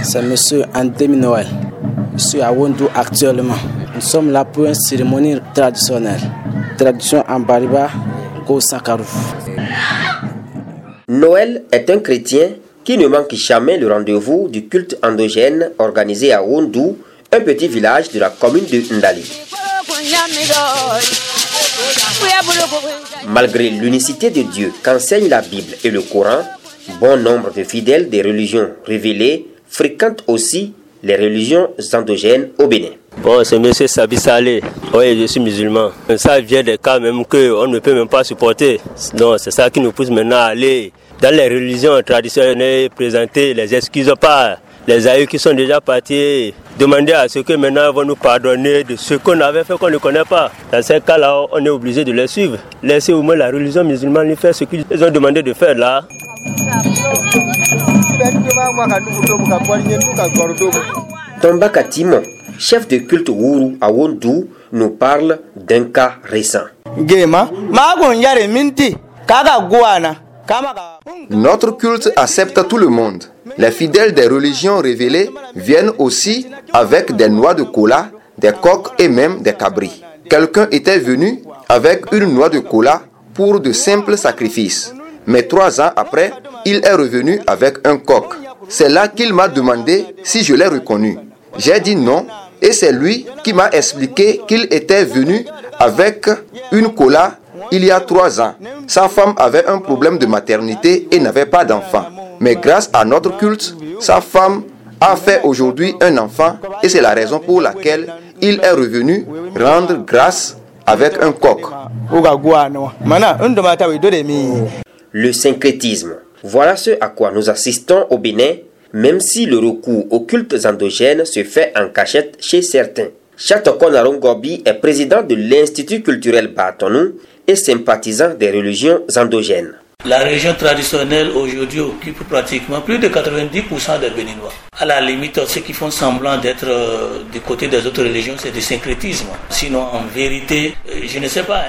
C'est monsieur Andemi Noël. Je suis à Wondou actuellement. Nous sommes là pour une cérémonie traditionnelle. Traduction en Bariba, Go Sakarouf. Noël est un chrétien qui ne manque jamais le rendez-vous du culte endogène organisé à Wondou, un petit village de la commune de Ndali. Malgré l'unicité de Dieu qu'enseigne la Bible et le Coran, bon nombre de fidèles des religions révélées fréquentent aussi les religions endogènes au Bénin. Bon, c'est M. Sabi Saleh. Oui, je suis musulman. Ça vient des cas même qu'on ne peut même pas supporter. Non, c'est ça qui nous pousse maintenant à aller dans les religions traditionnelles, présenter les excuses par les aïeux qui sont déjà partis, demander à ceux que maintenant vont nous pardonner de ce qu'on avait fait qu'on ne connaît pas. Dans ces cas-là, on est obligé de les suivre. Laisser au moins la religion musulmane lui faire ce qu'ils ont demandé de faire là. Tomba Katimo, chef de culte Wuru à Wondou, nous parle d'un cas récent. Notre culte accepte tout le monde. Les fidèles des religions révélées viennent aussi avec des noix de cola, des coqs et même des cabris. Quelqu'un était venu avec une noix de cola pour de simples sacrifices. Mais 3 ans après, il est revenu avec un coq. C'est là qu'il m'a demandé si je l'ai reconnu. J'ai dit non et c'est lui qui m'a expliqué qu'il était venu avec une cola il y a 3 ans. Sa femme avait un problème de maternité et n'avait pas d'enfant. Mais grâce à notre culte, sa femme a fait aujourd'hui un enfant et c'est la raison pour laquelle il est revenu rendre grâce avec un coq. Le syncrétisme. Voilà ce à quoi nous assistons au Bénin, même si le recours aux cultes endogènes se fait en cachette chez certains. Chatokon Arongobi est président de l'Institut culturel Batonou et sympathisant des religions endogènes. La religion traditionnelle aujourd'hui occupe pratiquement plus de 90% des Béninois. À la limite, ceux qui font semblant d'être du côté des autres religions, c'est du syncrétisme. Sinon, en vérité, je ne sais pas,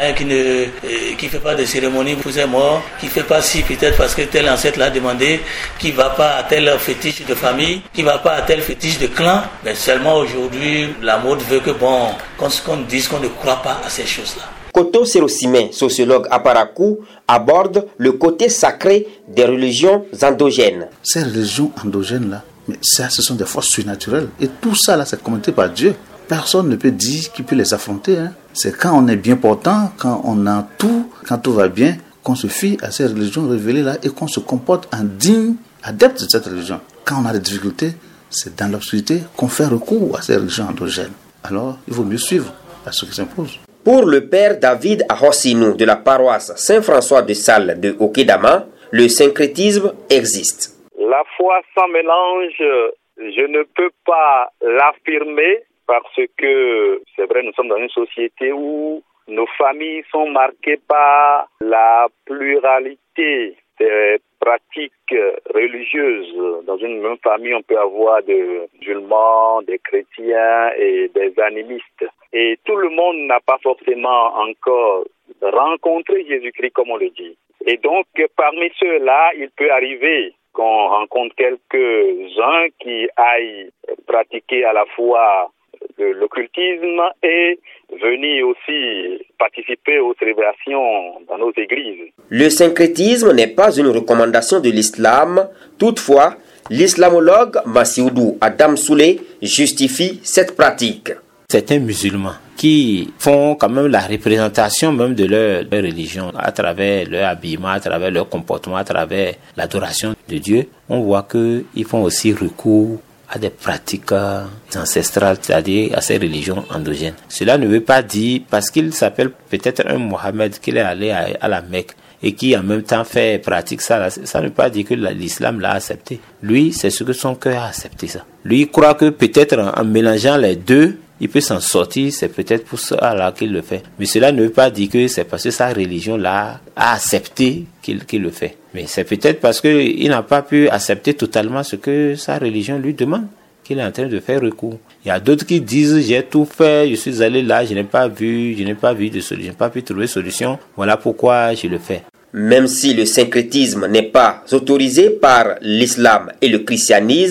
qui fait pas de cérémonie pour ses morts, qui fait pas si peut-être parce que tel ancêtre l'a demandé, qui va pas à tel fétiche de famille, qui va pas à tel fétiche de clan. Mais seulement aujourd'hui, la mode veut que qu'on dise qu'on ne croit pas à ces choses-là. Koto Serosime, sociologue à Parakou, aborde le côté sacré des religions endogènes. Ces religions endogènes-là, mais ça, ce sont des forces surnaturelles. Et tout ça, là, c'est commenté par Dieu. Personne ne peut dire qu'il peut les affronter. C'est quand on est bien portant, quand on a tout, quand tout va bien, qu'on se fie à ces religions révélées-là et qu'on se comporte en digne adepte de cette religion. Quand on a des difficultés, c'est dans l'obscurité qu'on fait recours à ces religions endogènes. Alors, il vaut mieux suivre à ce qui s'impose. Pour le père David Ahossinou de la paroisse Saint-François de Sales de Okedama, le syncrétisme existe. La foi sans mélange, je ne peux pas l'affirmer parce que, c'est vrai, nous sommes dans une société où nos familles sont marquées par la pluralité des pratiques religieuses. Dans une même famille, on peut avoir des musulmans, des chrétiens et des animistes. Et tout le monde n'a pas forcément encore rencontré Jésus-Christ, comme on le dit. Et donc, parmi ceux-là, il peut arriver qu'on rencontre quelques-uns qui aillent pratiquer à la fois l'occultisme et venir aussi participer aux célébrations dans nos églises. Le syncrétisme n'est pas une recommandation de l'islam. Toutefois, l'islamologue Massioudou Adam Souley justifie cette pratique. Certains musulmans qui font quand même la représentation même de leur religion à travers leur habillement, à travers leur comportement, à travers l'adoration de Dieu, on voit qu'ils font aussi recours à des pratiques ancestrales, c'est-à-dire à ces religions endogènes. Cela ne veut pas dire, parce qu'il s'appelle peut-être un Mohammed, qu'il est allé à la Mecque et qui en même temps pratique ça, ça ne veut pas dire que l'islam l'a accepté. Lui, c'est ce que son cœur a accepté ça. Lui, il croit que peut-être en mélangeant les deux, il peut s'en sortir, c'est peut-être pour ça là qu'il le fait. Mais cela ne veut pas dire que c'est parce que sa religion là a accepté qu'il le fait. Mais c'est peut-être parce qu'il n'a pas pu accepter totalement ce que sa religion lui demande, qu'il est en train de faire recours. Il y a d'autres qui disent, j'ai tout fait, je suis allé là, je n'ai pas vu de solution, je n'ai pas pu trouver de solution, voilà pourquoi je le fais. Même si le syncrétisme n'est pas autorisé par l'islam et le christianisme,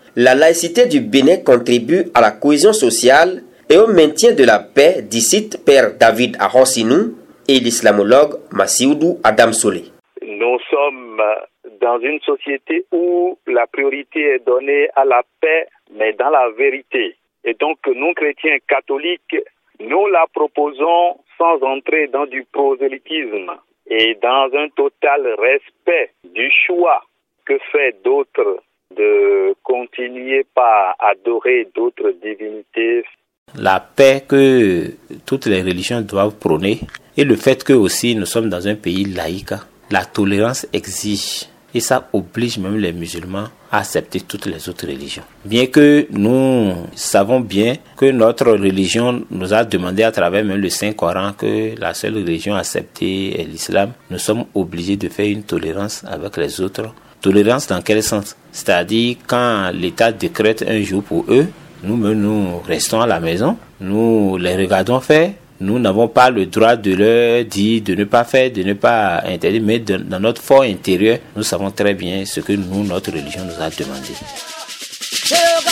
La laïcité du Bénin contribue à la cohésion sociale et au maintien de la paix, dit Père David Ahosinou et l'islamologue Massioudou Adam Solé. Nous sommes dans une société où la priorité est donnée à la paix, mais dans la vérité. Et donc, nous, chrétiens catholiques, nous la proposons sans entrer dans du prosélytisme et dans un total respect du choix que fait d'autres de continuer par adorer d'autres divinités. La paix que toutes les religions doivent prôner et le fait que aussi nous sommes dans un pays laïque, la tolérance exige et ça oblige même les musulmans à accepter toutes les autres religions. Bien que nous savons bien que notre religion nous a demandé à travers même le Saint-Coran que la seule religion acceptée est l'islam, nous sommes obligés de faire une tolérance avec les autres. Tolérance dans quel sens? C'est-à-dire quand l'État décrète un jour pour eux, nous-mêmes nous restons à la maison, nous les regardons faire. Nous n'avons pas le droit de leur dire de ne pas faire, de ne pas interdire, mais dans notre fort intérieur, nous savons très bien ce que notre religion nous a demandé.